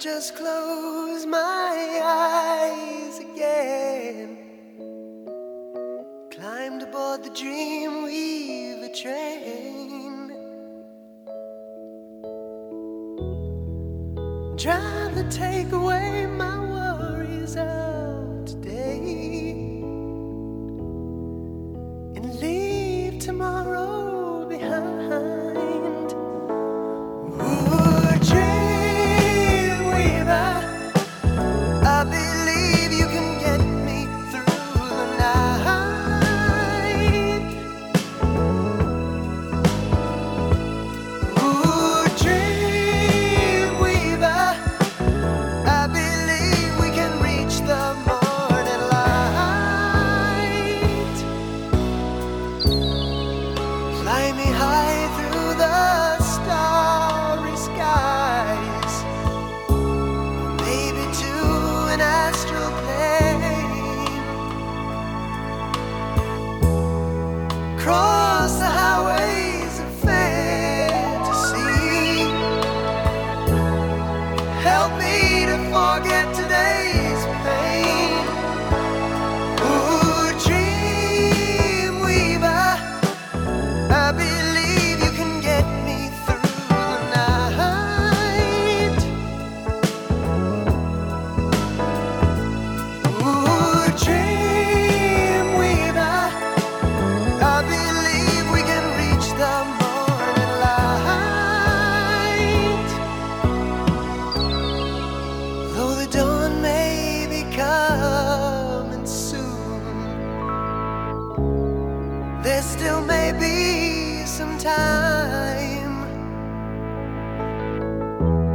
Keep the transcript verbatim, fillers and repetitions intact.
just close my eyes again, climbed aboard the Dreamweaver train, drive to take away my worries of today and leave tomorrow behind. Ooh, Dreamweaver, I believe you can get me through the night. Ooh, Dreamweaver, I believe we can reach the morning light. Fly me high through the starry skies, maybe to an astral plane. Cross the highways of fantasy, help me to forget today's pain. Ooh, Dreamweaver, I believe you can get me through the night. Ooh, Dreamweaver, I believe we can reach the morning light. Though the dawn may be coming soon, there still may be some time.